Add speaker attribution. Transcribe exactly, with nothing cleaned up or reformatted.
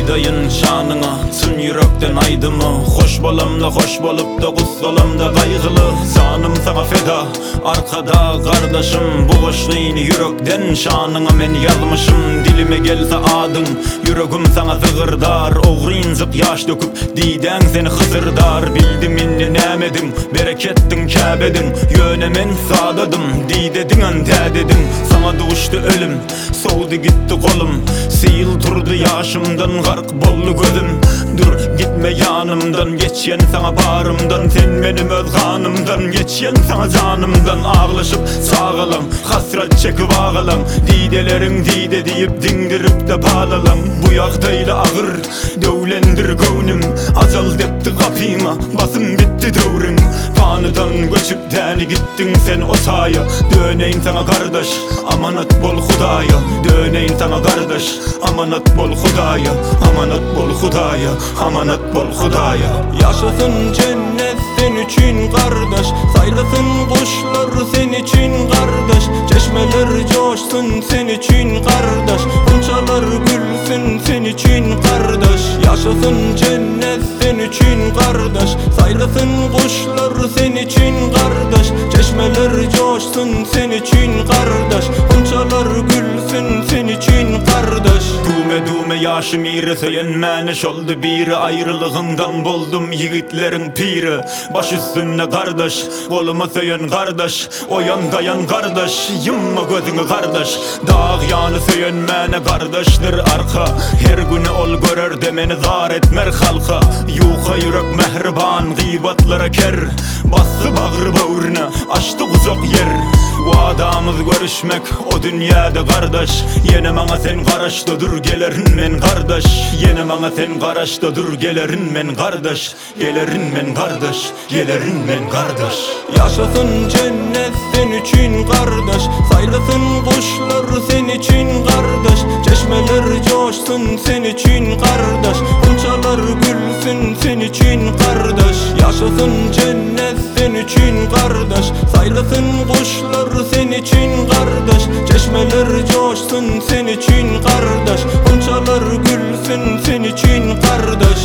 Speaker 1: aydayın şanına, tüm yürekten aydımı. Hoş bolam da hoş bolup da kussalam da kaygılı. Canım sana feda arkada kardeşim, bu boşluğunu yürekten şanına men yazmışım. Dilime gelse adın, yüreğim sana zıgırdar. Oğrun zıp yaş döküp diden seni hızırdar. Bildim inni nemedim, berekettin kâbedin. Yönemen sağdadım, didedin antededin. Sana doğuştu ölüm, soğudu gitti kolum. Seyil turdu yaşımdan, gark bollu gözüm. Dur gitme yanımdan, geçyen sana bağrımdan. Sen benim öz kanımdan, geçyen sana canımdan. Ağlaşıp sağalam, hasret çekip ağalam. Didelerin dide deyip dindirip de bağlalam. Bu yaktayla ağır, dövlendir gönlüm. Azal depti kapıma, basın bitti dövrüm. Fanıdan göçüp deni gittin sen o sahaya. Döneyim sana kardeş, amanat bol Hudaya. Döneyim sana kardeş, amanat bol Hudaya. Amanat bol Hudaya, amanat bol Hudaya.
Speaker 2: Yaşasın cennet sen için kardeş, saylasın kuşlar sen için kardeş. Çeşmeler coşsun sen için kardeş, hınçalar gülsün sen için kardeş. Yaşasın cennet sen için kardeş, saylasın kuşlar sen için kardeş. Çeşmeler coşsun sen için kardeş, hınçalar gülsün sen için kardeş.
Speaker 1: Dume dume yaşım iri söylenmeneş oldu biri. Ayrılığından buldum yiğitlerin piri. Baş üstüne kardeş, koluma söylen kardeş. O yan dayan kardeş, yımma gözünü kardeş. Dağ yanı söylenmene kardeştir arka. Her günü ol görür demeni zar etmer halka. Yuka yürek mehriban, gıybatlara ker. Bastı bağrı bağrına, açtı uzak yer. Bu adamız görüşmek o dünyada kardeş. Yine bana sen karaşta dur gelerin men kardeş. Yine bana sen karaşta dur gelerin men kardeş. Gelerin men kardeş, gelerin men kardeş.
Speaker 2: Yaşasın cennet sen için kardeş, saylasın kuşlar sen için kardeş. Çeşmeler coşsun sen için kardeş, hınçalar gülsün sen için kardeş. Yaşasın cennet sen için kardeş, saylasın kuşlar sen için kardeş. Çeşmeler coşsun sen için kardeş, hınçalar gülsün sen için kardeş.